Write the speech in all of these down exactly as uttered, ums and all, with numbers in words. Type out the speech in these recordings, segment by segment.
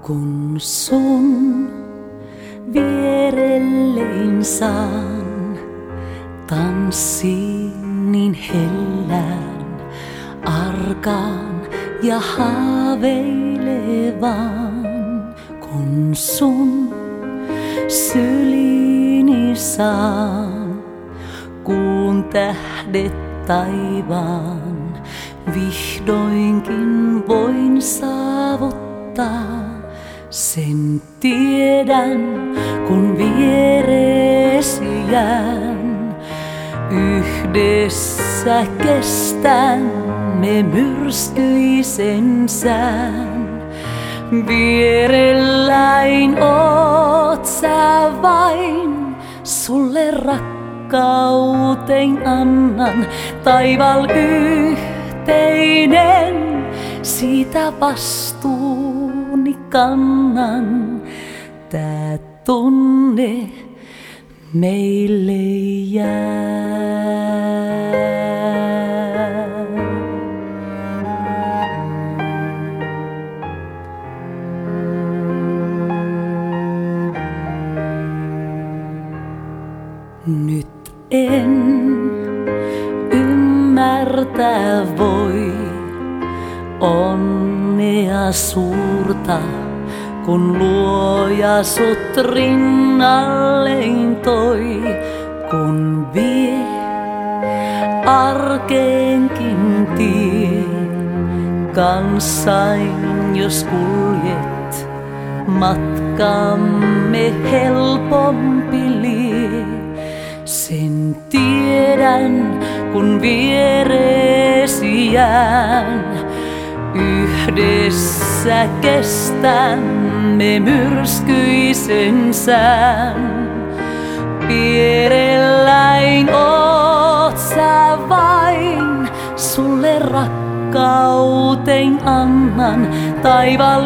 Kun sun vierellein saan tanssiin niin hellään, arkaan ja haaveilevan. Kun sun syliini saan, kuun tähdet taivaan, vihdoinkin voin saavuttaa. Sen tiedän, kun viereesi jään, yhdessä kestämme myrskyisen sään. Vierelläin oot sä vain, sulle rakkauteen annan. Taival yhteinen, siitä vastuuni kannan. Tää tunne meille jää. Nyt en ymmärtää voi onnea suurta, kun luoja sut rinnalleen toi. Kun vie arkeenkin tie, kanssain jos kuljet, matkamme helpompi lie. Sen tiedän, kun viereesi jään, yhdessä kestämme myrskyisen sään. Vierelläin oot sä vain, sulle rakkauteen annan. Taival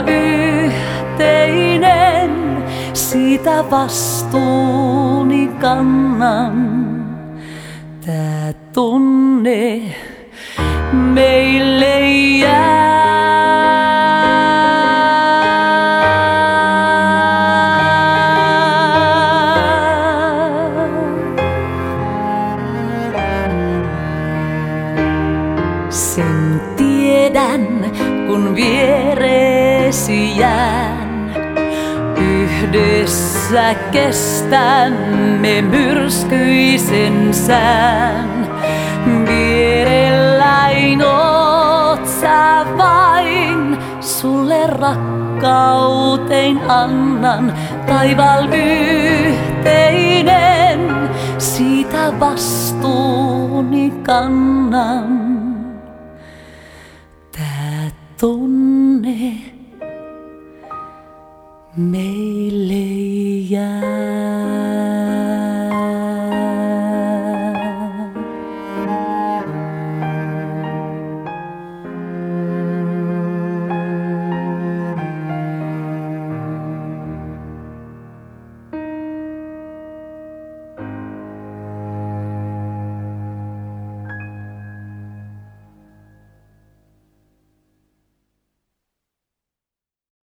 yhteinen, siitä vastuuni kannan. Tää tunne meille jää. Sen tiedän, kun viereesi jään, yhdessä kestämme myrskyisen sään. Vierelläin oot sä vain, sulle rakkauteen annan. Taival yhteinen, siitä vastuuni kannan. Tää tunne meille jää.